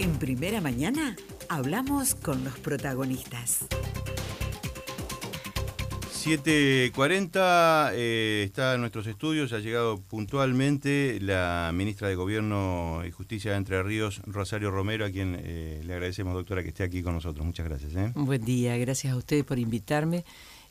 En Primera Mañana hablamos con los protagonistas. 7:40, está en nuestros estudios, ha llegado puntualmente la ministra de Gobierno y Justicia de Entre Ríos, Rosario Romero, a quien le agradecemos, doctora, que esté aquí con nosotros. Muchas gracias. Un buen día, gracias a ustedes por invitarme.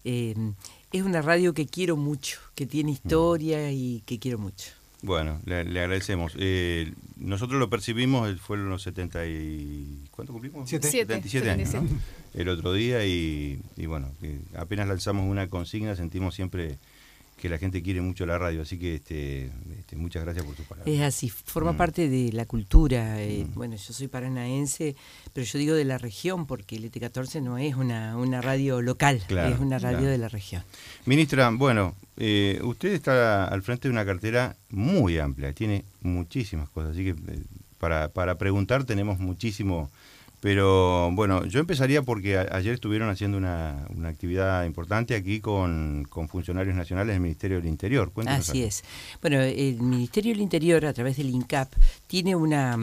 Es una radio que quiero mucho, que tiene historia y que quiero mucho. Bueno, le agradecemos. Nosotros lo percibimos, fueron los 70 y... ¿Cuánto cumplimos? 77 años, ¿no? El otro día y bueno, apenas lanzamos una consigna, sentimos siempre que la gente quiere mucho la radio, así que muchas gracias por sus palabras. Es así, forma parte de la cultura. Bueno, yo soy paranaense, pero yo digo de la región, porque el ET14 no es una radio local, claro, es una radio claro. de la región. Ministra, bueno, usted está al frente de una cartera muy amplia, tiene muchísimas cosas, así que para preguntar tenemos muchísimo. Pero bueno, yo empezaría porque ayer estuvieron haciendo una actividad importante aquí con funcionarios nacionales del Ministerio del Interior. Cuéntanos. Así es. Bueno, el Ministerio del Interior, a través del INCAP, tiene una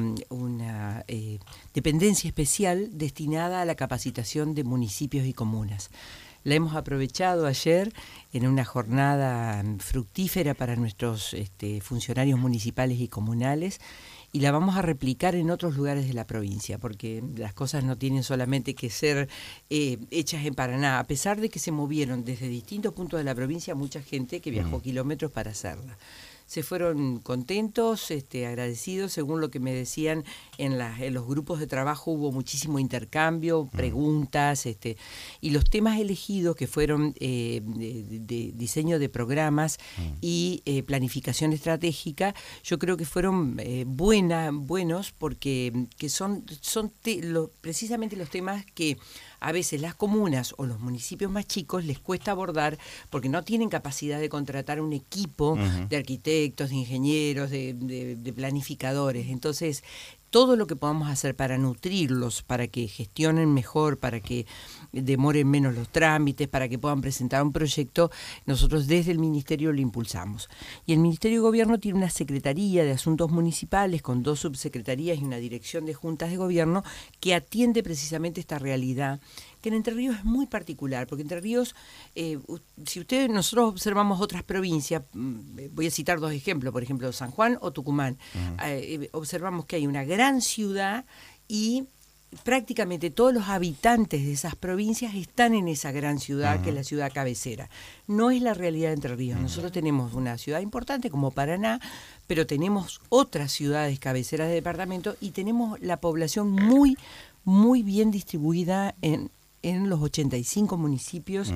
dependencia especial destinada a la capacitación de municipios y comunas. La hemos aprovechado ayer en una jornada fructífera para nuestros funcionarios municipales y comunales, y la vamos a replicar en otros lugares de la provincia, porque las cosas no tienen solamente que ser hechas en Paraná, a pesar de que se movieron desde distintos puntos de la provincia mucha gente que viajó kilómetros para hacerla. Se fueron contentos, agradecidos, según lo que me decían en los grupos de trabajo hubo muchísimo intercambio, preguntas, y los temas elegidos que fueron de diseño de programas y planificación estratégica, yo creo que fueron buenos porque son precisamente los temas que a veces las comunas o los municipios más chicos les cuesta abordar porque no tienen capacidad de contratar un equipo de arquitectos, de ingenieros, de planificadores. Entonces, todo lo que podamos hacer para nutrirlos, para que gestionen mejor, para que demoren menos los trámites, para que puedan presentar un proyecto, nosotros desde el Ministerio lo impulsamos. Y el Ministerio de Gobierno tiene una Secretaría de Asuntos Municipales con 2 subsecretarías y una dirección de juntas de gobierno que atiende precisamente esta realidad, que en Entre Ríos es muy particular, porque Entre Ríos, si nosotros observamos otras provincias, voy a citar 2 ejemplos, por ejemplo San Juan o Tucumán, observamos que hay una gran ciudad y prácticamente todos los habitantes de esas provincias están en esa gran ciudad que es la ciudad cabecera. No es la realidad de Entre Ríos. Nosotros tenemos una ciudad importante como Paraná, pero tenemos otras ciudades cabeceras de departamento y tenemos la población muy, muy bien distribuida en los 85 municipios,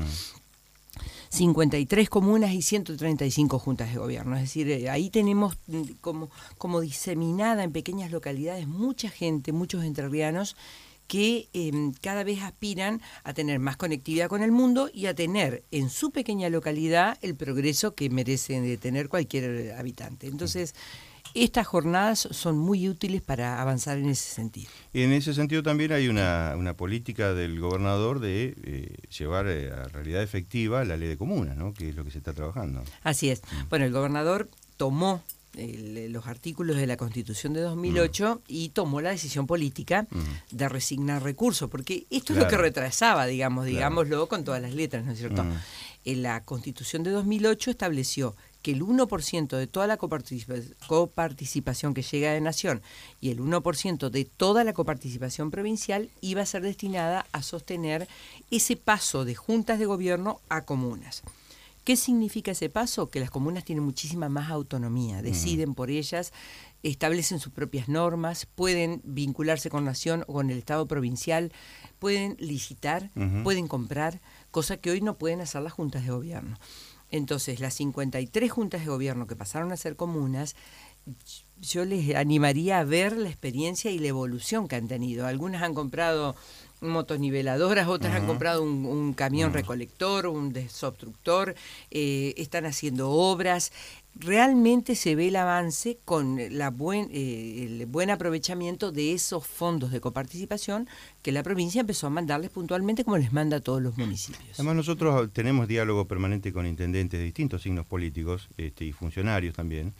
53 comunas y 135 juntas de gobierno. Es decir, ahí tenemos como diseminada en pequeñas localidades mucha gente, muchos entrerrianos que cada vez aspiran a tener más conectividad con el mundo y a tener en su pequeña localidad el progreso que merece tener cualquier habitante. Entonces, estas jornadas son muy útiles para avanzar en ese sentido. Y en ese sentido también hay una política del gobernador de llevar a realidad efectiva la ley de comunas, ¿no? Que es lo que se está trabajando. Así es. Bueno, el gobernador tomó los artículos de la Constitución de 2008 y tomó la decisión política de resignar recursos, porque esto es lo que retrasaba, digámoslo con todas las letras, ¿no es cierto? La Constitución de 2008 estableció que el 1% de toda la coparticipación que llega de Nación y el 1% de toda la coparticipación provincial iba a ser destinada a sostener ese paso de juntas de gobierno a comunas. ¿Qué significa ese paso? Que las comunas tienen muchísima más autonomía, deciden por ellas, establecen sus propias normas, pueden vincularse con Nación o con el Estado provincial, pueden licitar, pueden comprar, cosa que hoy no pueden hacer las juntas de gobierno. Entonces, las 53 juntas de gobierno que pasaron a ser comunas, yo les animaría a ver la experiencia y la evolución que han tenido. Algunas han comprado motoniveladoras, otras han comprado un camión recolector, un desobstructor, están haciendo obras. Realmente se ve el avance con el buen aprovechamiento de esos fondos de coparticipación que la provincia empezó a mandarles puntualmente como les manda a todos los municipios. Además nosotros tenemos diálogo permanente con intendentes de distintos signos políticos y funcionarios también,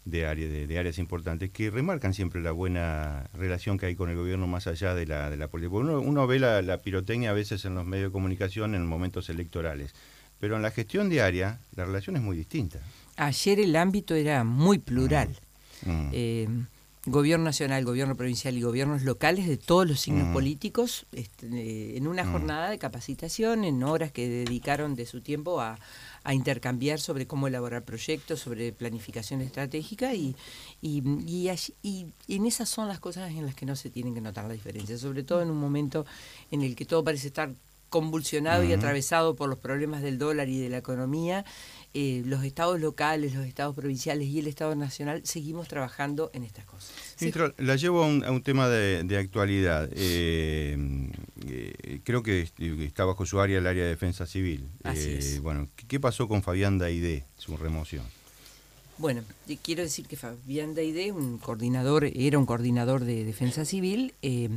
de áreas importantes que remarcan siempre la buena relación que hay con el gobierno más allá de la política. Porque uno ve la pirotecnia a veces en los medios de comunicación en momentos electorales, pero en la gestión diaria la relación es muy distinta. Ayer el ámbito era muy plural. Gobierno nacional, gobierno provincial y gobiernos locales de todos los signos políticos, en una jornada de capacitación, en horas que dedicaron de su tiempo a intercambiar sobre cómo elaborar proyectos, sobre planificación estratégica y en esas son las cosas en las que no se tienen que notar la diferencia, sobre todo en un momento en el que todo parece estar convulsionado y atravesado por los problemas del dólar y de la economía. Los estados locales, los estados provinciales y el Estado Nacional seguimos trabajando en estas cosas. Ministro, la llevo a un tema de actualidad. Creo que está bajo su área, el área de defensa civil. Así es. Bueno, ¿qué pasó con Fabián Daidé, su remoción? Bueno, quiero decir que Fabián Daidé, era un coordinador de defensa civil,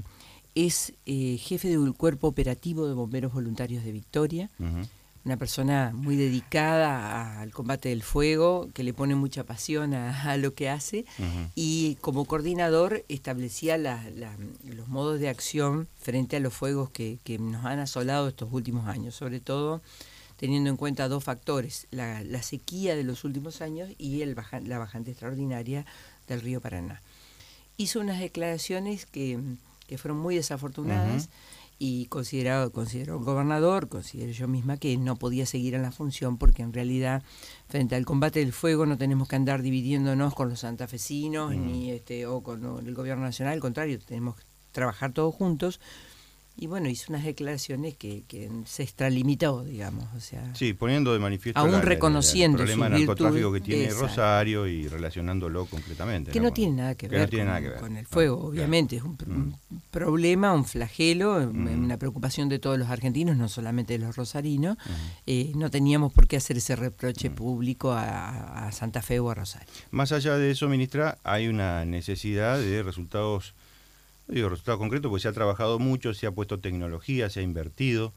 es jefe del cuerpo operativo de bomberos voluntarios de Victoria. Una persona muy dedicada al combate del fuego, que le pone mucha pasión a lo que hace, y como coordinador establecía los modos de acción frente a los fuegos que nos han asolado estos últimos años, sobre todo teniendo en cuenta dos factores, la sequía de los últimos años y la bajante extraordinaria del río Paraná. Hizo unas declaraciones que fueron muy desafortunadas, y considero el gobernador, considero yo misma que no podía seguir en la función porque en realidad frente al combate del fuego no tenemos que andar dividiéndonos con los santafesinos o con el gobierno nacional, al contrario, tenemos que trabajar todos juntos. Y bueno, hizo unas declaraciones que se extralimitó, digamos, o sea... Sí, poniendo de manifiesto aún reconociendo el problema de narcotráfico que tiene Exacto. Rosario y relacionándolo concretamente. Que no tiene nada que ver con el fuego, obviamente. Es un problema, un flagelo, una preocupación de todos los argentinos, no solamente de los rosarinos. No teníamos por qué hacer ese reproche público a Santa Fe o a Rosario. Más allá de eso, ministra, hay una necesidad de resultados... Digo, resultado concreto, porque se ha trabajado mucho, se ha puesto tecnología, se ha invertido,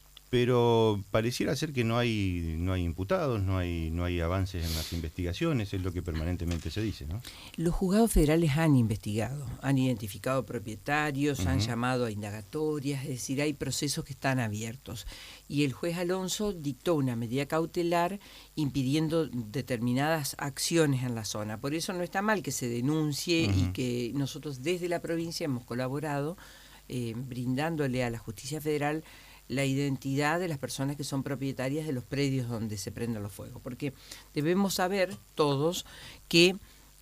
pero pareciera ser que no hay imputados, no hay avances en las investigaciones, es lo que permanentemente se dice, ¿no? Los juzgados federales han investigado, han identificado propietarios, han llamado a indagatorias, es decir, hay procesos que están abiertos. Y el juez Alonso dictó una medida cautelar impidiendo determinadas acciones en la zona. Por eso no está mal que se denuncie y que nosotros desde la provincia hemos colaborado brindándole a la justicia federal la identidad de las personas que son propietarias de los predios donde se prenden los fuegos. Porque debemos saber todos que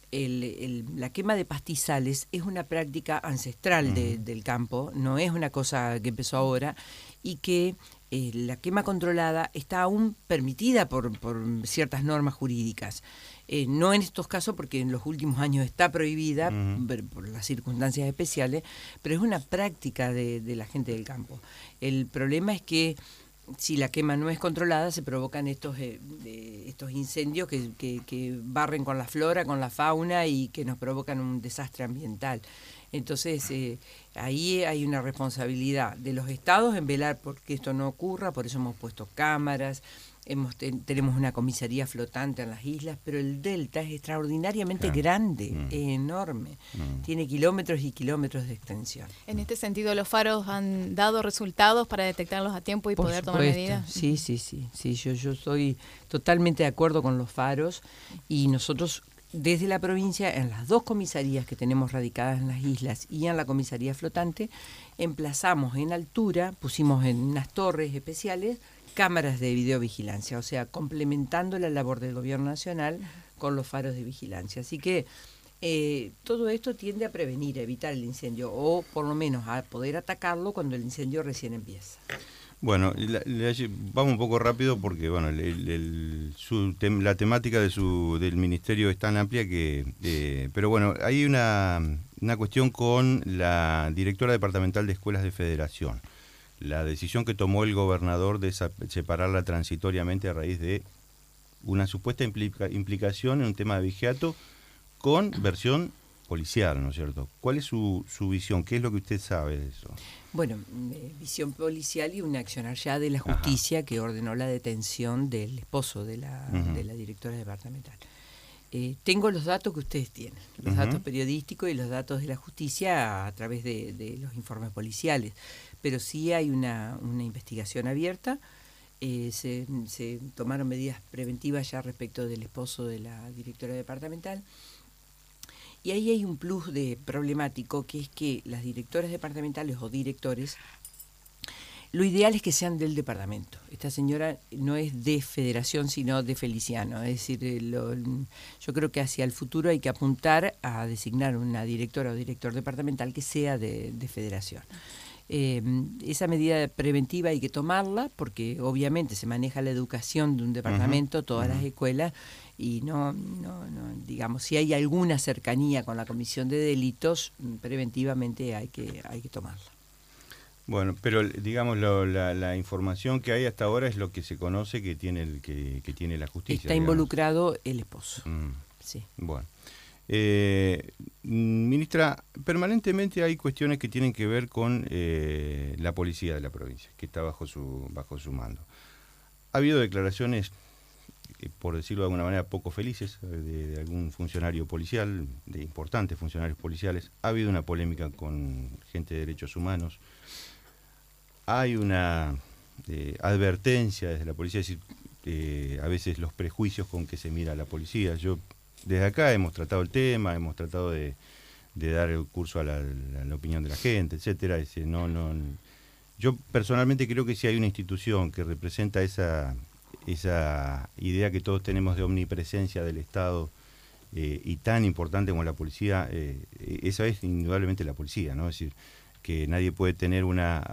la quema de pastizales es una práctica ancestral del campo, no es una cosa que empezó ahora, y que la quema controlada está aún permitida por ciertas normas jurídicas. No en estos casos, porque en los últimos años está prohibida por las circunstancias especiales, pero es una práctica de la gente del campo. El problema es que si la quema no es controlada, se provocan estos incendios que barren con la flora, con la fauna y que nos provocan un desastre ambiental. Entonces, ahí hay una responsabilidad de los estados en velar por que esto no ocurra, por eso hemos puesto cámaras, tenemos una comisaría flotante en las islas, pero el delta es extraordinariamente grande, es enorme, tiene kilómetros y kilómetros de extensión. En este sentido, ¿los faros han dado resultados para detectarlos a tiempo y Por poder supuesto, tomar medidas? Sí, yo estoy totalmente de acuerdo con los faros y nosotros desde la provincia, en las dos comisarías que tenemos radicadas en las islas y en la comisaría flotante, emplazamos en altura, pusimos en unas torres especiales cámaras de videovigilancia, o sea, complementando la labor del gobierno nacional con los faros de vigilancia. Así que todo esto tiende a prevenir, a evitar el incendio, o por lo menos a poder atacarlo cuando el incendio recién empieza. Bueno, vamos un poco rápido porque bueno, la temática del ministerio es tan amplia que... pero bueno, hay una cuestión con la directora departamental de escuelas de Federación. La decisión que tomó el gobernador de separarla transitoriamente a raíz de una supuesta implicación en un tema de vigiato con versión policial, ¿no es cierto? ¿Cuál es su visión? ¿Qué es lo que usted sabe de eso? Bueno, visión policial y un accionar ya de la justicia que ordenó la detención del esposo de la directora departamental. Tengo los datos que ustedes tienen, los datos periodísticos y los datos de la justicia a través de los informes policiales, pero sí hay una investigación abierta. Se tomaron medidas preventivas ya respecto del esposo de la directora departamental. Y ahí hay un plus de problemático, que es que las directoras departamentales o directores, lo ideal es que sean del departamento. Esta señora no es de Federación, sino de Feliciano. Es decir, yo creo que hacia el futuro hay que apuntar a designar una directora o director departamental que sea de Federación. Esa medida preventiva hay que tomarla porque obviamente se maneja la educación de un departamento, todas las escuelas, y no, digamos, si hay alguna cercanía con la comisión de delitos, preventivamente hay que tomarla. Bueno, pero digamos la información que hay hasta ahora es lo que se conoce que tiene que tiene la justicia. Está involucrado el esposo. Sí. Bueno. Ministra, permanentemente hay cuestiones que tienen que ver con la policía de la provincia, que está bajo su mando. Ha habido declaraciones, por decirlo de alguna manera, poco felices de algún funcionario policial, de importantes funcionarios policiales. Ha habido una polémica con gente de derechos humanos. Hay una advertencia desde la policía, es decir, a veces los prejuicios con que se mira a la policía. Desde acá hemos tratado el tema, hemos tratado de dar el curso a la opinión de la gente, etcétera. Yo personalmente creo que si hay una institución que representa esa idea que todos tenemos de omnipresencia del Estado y tan importante como la policía, esa es indudablemente la policía, ¿no? Es decir, que nadie puede tener una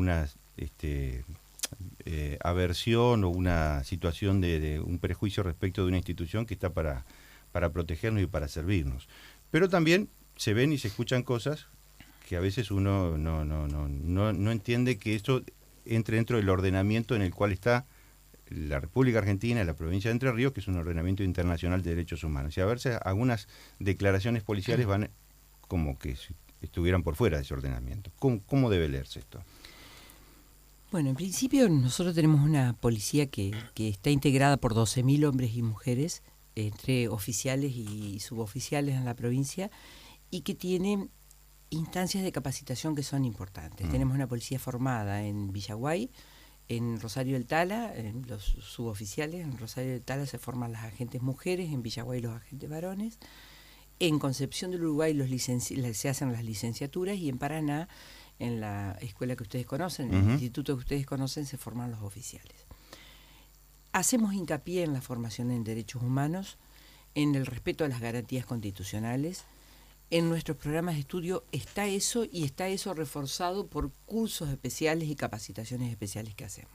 aversión o una situación de un prejuicio respecto de una institución que está para protegernos y para servirnos. Pero también se ven y se escuchan cosas que a veces uno no entiende que eso entre dentro del ordenamiento en el cual está la República Argentina, la provincia de Entre Ríos, que es un ordenamiento internacional de derechos humanos. Y a veces algunas declaraciones policiales van como que estuvieran por fuera de ese ordenamiento. ¿Cómo debe leerse esto? Bueno, en principio nosotros tenemos una policía que está integrada por 12.000 hombres y mujeres, entre oficiales y suboficiales en la provincia, y que tiene instancias de capacitación que son importantes. Tenemos una policía formada en Villaguay, en Rosario del Tala, en los suboficiales, en Rosario del Tala se forman las agentes mujeres, en Villaguay los agentes varones, en Concepción del Uruguay se hacen las licenciaturas, y en Paraná, en la escuela que ustedes conocen, en el instituto que ustedes conocen, se forman los oficiales. Hacemos hincapié en la formación en derechos humanos, en el respeto a las garantías constitucionales. En nuestros programas de estudio está eso, y está eso reforzado por cursos especiales y capacitaciones especiales que hacemos.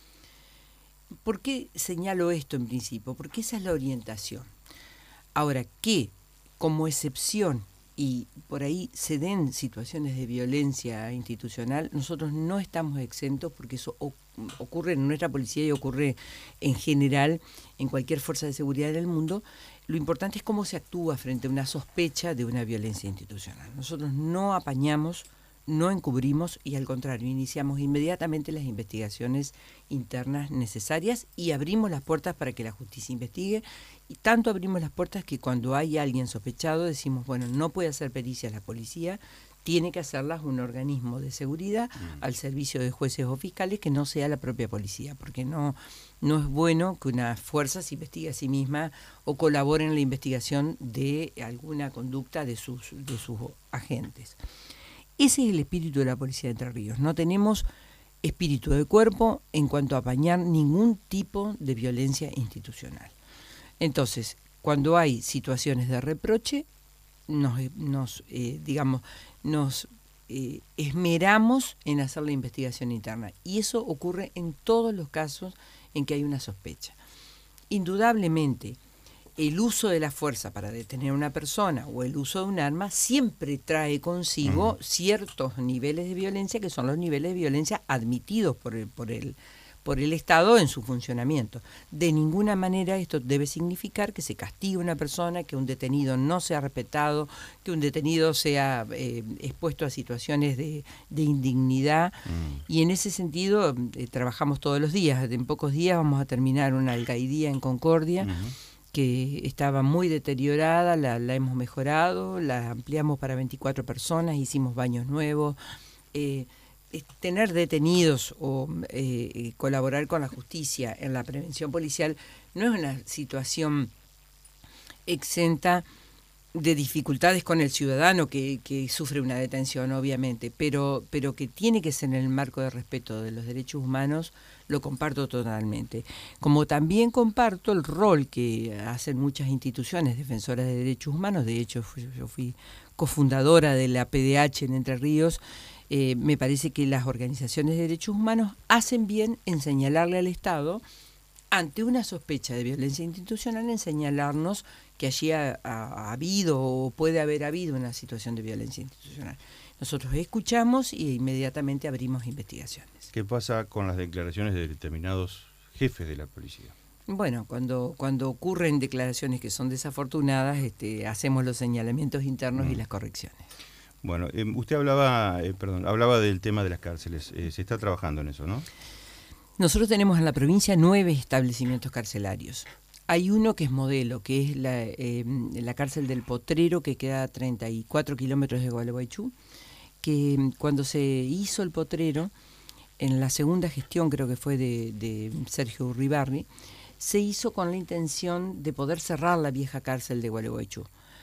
¿Por qué señalo esto en principio? Porque esa es la orientación. Ahora, que como excepción y por ahí se den situaciones de violencia institucional, nosotros no estamos exentos, porque eso ocurre en nuestra policía y ocurre en general en cualquier fuerza de seguridad del mundo. Lo importante es cómo se actúa frente a una sospecha de una violencia institucional. Nosotros no apañamos, no encubrimos, y al contrario, iniciamos inmediatamente las investigaciones internas necesarias y abrimos las puertas para que la justicia investigue. Y tanto abrimos las puertas que cuando hay alguien sospechado decimos, bueno, no puede hacer pericias la policía, tiene que hacerlas un organismo de seguridad al servicio de jueces o fiscales, que no sea la propia policía, porque no es bueno que una fuerza se investigue a sí misma o colabore en la investigación de alguna conducta de sus agentes. Ese es el espíritu de la Policía de Entre Ríos. No tenemos espíritu de cuerpo en cuanto a apañar ningún tipo de violencia institucional. Entonces, cuando hay situaciones de reproche, nos esmeramos en hacer la investigación interna. Y eso ocurre en todos los casos en que hay una sospecha. Indudablemente, el uso de la fuerza para detener a una persona o el uso de un arma siempre trae consigo ciertos niveles de violencia, que son los niveles de violencia admitidos por el Estado en su funcionamiento. De ninguna manera esto debe significar que se castigue a una persona, que un detenido no sea respetado, que un detenido sea expuesto a situaciones de indignidad. Y en ese sentido trabajamos todos los días. En pocos días vamos a terminar una alcaidía en Concordia, que estaba muy deteriorada, la hemos mejorado, la ampliamos para 24 personas, hicimos baños nuevos. Tener detenidos o colaborar con la justicia en la prevención policial no es una situación exenta de dificultades con el ciudadano que sufre una detención, obviamente, pero que tiene que ser en el marco de respeto de los derechos humanos, lo comparto totalmente. Como también comparto el rol que hacen muchas instituciones defensoras de derechos humanos. De hecho, yo fui cofundadora de la PDH en Entre Ríos. Me parece que las organizaciones de derechos humanos hacen bien en señalarle al Estado, ante una sospecha de violencia institucional, en señalarnos que allí ha habido o puede haber habido una situación de violencia institucional. Nosotros escuchamos y inmediatamente abrimos investigaciones. ¿Qué pasa con las declaraciones de determinados jefes de la policía? Bueno, cuando ocurren declaraciones que son desafortunadas, hacemos los señalamientos internos y las correcciones. Bueno, usted hablaba del tema de las cárceles. Se está trabajando en eso, ¿no? Nosotros tenemos en la provincia 9 establecimientos carcelarios. Hay uno que es modelo, que es la cárcel del Potrero, que queda a 34 kilómetros de Gualeguaychú, que cuando se hizo el Potrero, en la segunda gestión, creo que fue de Sergio Urribarri, se hizo con la intención de poder cerrar la vieja cárcel de Gualeguaychú.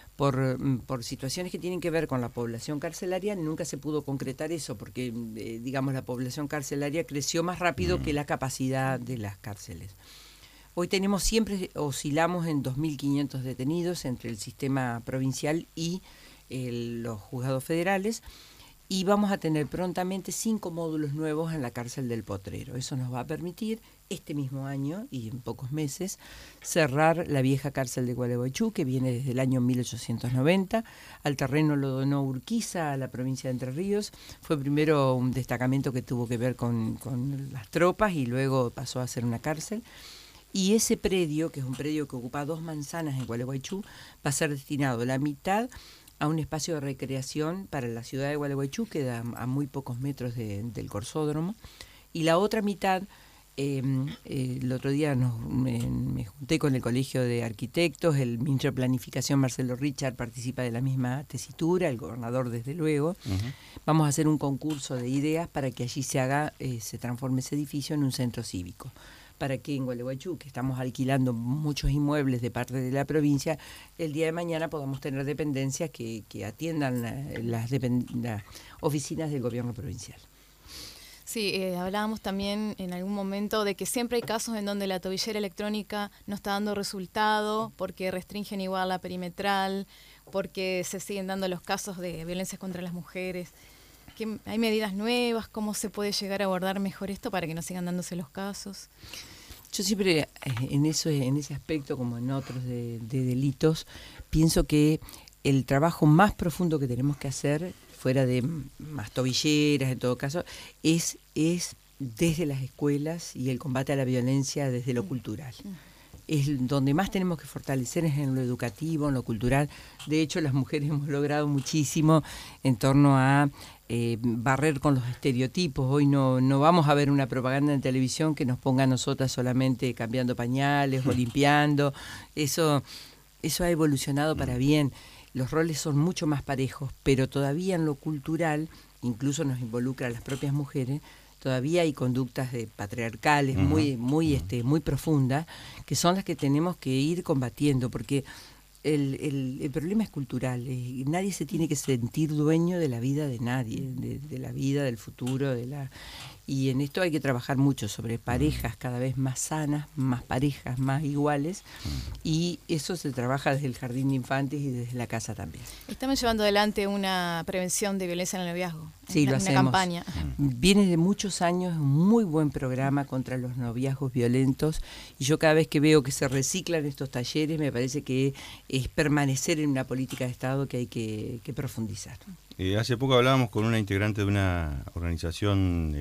Por situaciones que tienen que ver con la población carcelaria, nunca se pudo concretar eso, porque, la población carcelaria creció más rápido que la capacidad de las cárceles. Hoy siempre oscilamos en 2.500 detenidos entre el sistema provincial y los juzgados federales, y vamos a tener prontamente 5 módulos nuevos en la cárcel del Potrero. Eso nos va a permitir este mismo año y en pocos meses cerrar la vieja cárcel de Gualeguaychú, que viene desde el año 1890. Al terreno lo donó Urquiza a la provincia de Entre Ríos. Fue primero un destacamento que tuvo que ver con las tropas y luego pasó a ser una cárcel. Y ese predio, que es un predio que ocupa 2 manzanas en Gualeguaychú, va a ser destinado la mitad a un espacio de recreación para la ciudad de Gualeguaychú, que da a muy pocos metros del Corsódromo, y la otra mitad, el otro día me junté con el Colegio de Arquitectos, el ministro de Planificación Marcelo Richard participa de la misma tesitura, el gobernador desde luego. Vamos a hacer un concurso de ideas para que allí se transforme ese edificio en un centro cívico, para que en Gualeguaychú, que estamos alquilando muchos inmuebles de parte de la provincia, el día de mañana podamos tener dependencias que atiendan las oficinas del gobierno provincial. Sí, hablábamos también en algún momento de que siempre hay casos en donde la tobillera electrónica no está dando resultado porque restringen igual la perimetral, porque se siguen dando los casos de violencia contra las mujeres. ¿Hay medidas nuevas? ¿Cómo se puede llegar a abordar mejor esto para que no sigan dándose los casos? Yo siempre en ese aspecto, como en otros de delitos, pienso que el trabajo más profundo que tenemos que hacer, fuera de más tobilleras en todo caso, es desde las escuelas y el combate a la violencia desde lo cultural. Es donde más tenemos que fortalecer, es en lo educativo, en lo cultural. De hecho, las mujeres hemos logrado muchísimo en torno a barrer con los estereotipos. Hoy no vamos a ver una propaganda en televisión que nos ponga a nosotras solamente cambiando pañales o limpiando. Eso ha evolucionado para bien. Los roles son mucho más parejos, pero todavía en lo cultural, incluso nos involucra a las propias mujeres, todavía hay conductas patriarcales muy profundas, que son las que tenemos que ir combatiendo, porque el problema es cultural. Nadie se tiene que sentir dueño de la vida de nadie, de la vida, del futuro, y en esto hay que trabajar mucho sobre parejas cada vez más sanas, más parejas, más iguales, y eso se trabaja desde el jardín de infantes y desde la casa también. Estamos llevando adelante una prevención de violencia en el noviazgo. Sí, lo hacemos. Una campaña. Viene de muchos años, un muy buen programa contra los noviazgos violentos, y yo cada vez que veo que se reciclan estos talleres, me parece que es permanecer en una política de Estado que hay que profundizar. Hace poco hablábamos con una integrante de una organización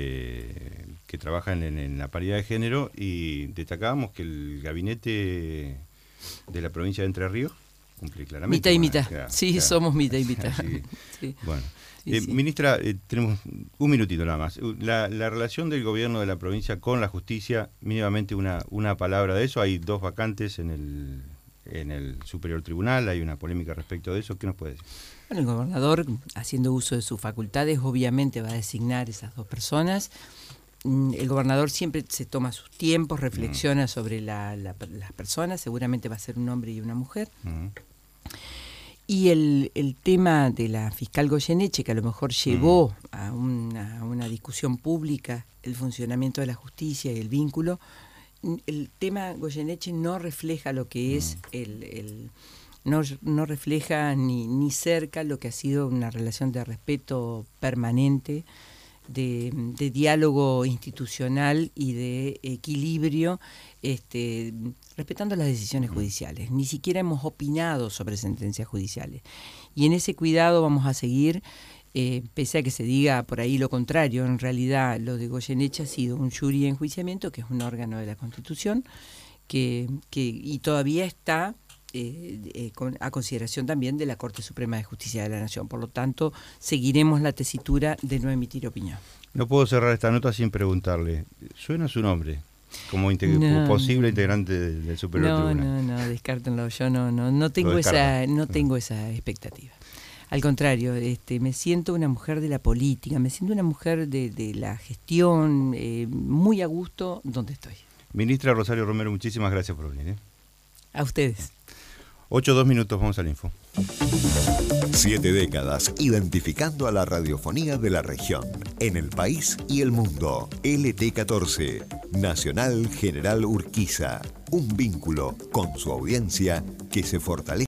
que trabaja en la paridad de género, y destacábamos que el gabinete de la provincia de Entre Ríos cumple claramente. Mitad y mitad. Claro, Sí, claro. somos mitad y mitad. Sí. Sí. Bueno. Sí, sí. Ministra, tenemos un minutito nada más. La relación del gobierno de la provincia con la justicia, mínimamente una palabra de eso. Hay 2 vacantes en el Superior Tribunal, hay una polémica respecto de eso. ¿Qué nos puede decir? Bueno, el gobernador, haciendo uso de sus facultades, obviamente va a designar esas 2 personas. El gobernador siempre se toma sus tiempos, reflexiona sobre las personas, seguramente va a ser un hombre y una mujer. Y el tema de la fiscal Goyeneche, que a lo mejor llevó a una discusión pública el funcionamiento de la justicia y el vínculo, el tema Goyeneche no refleja lo que es no refleja ni cerca lo que ha sido una relación de respeto permanente, de diálogo institucional y de equilibrio, respetando las decisiones judiciales. Ni siquiera hemos opinado sobre sentencias judiciales. Y en ese cuidado vamos a seguir, pese a que se diga por ahí lo contrario. En realidad lo de Goyeneche ha sido un jury de enjuiciamiento, que es un órgano de la Constitución, y todavía está a consideración también de la Corte Suprema de Justicia de la Nación. Por lo tanto, seguiremos la tesitura de no emitir opinión. No puedo cerrar esta nota sin preguntarle, ¿suena su nombre como posible integrante del Superior Tribunal? No, descártenlo. Yo no tengo esa expectativa. Al contrario, me siento una mujer de la política, me siento una mujer de la gestión, muy a gusto donde estoy. Ministra Rosario Romero, muchísimas gracias por venir. A ustedes. 8:02 minutos, vamos al info. 7 décadas identificando a la radiofonía de la región, en el país y el mundo. LT14, Nacional General Urquiza. Un vínculo con su audiencia que se fortalece.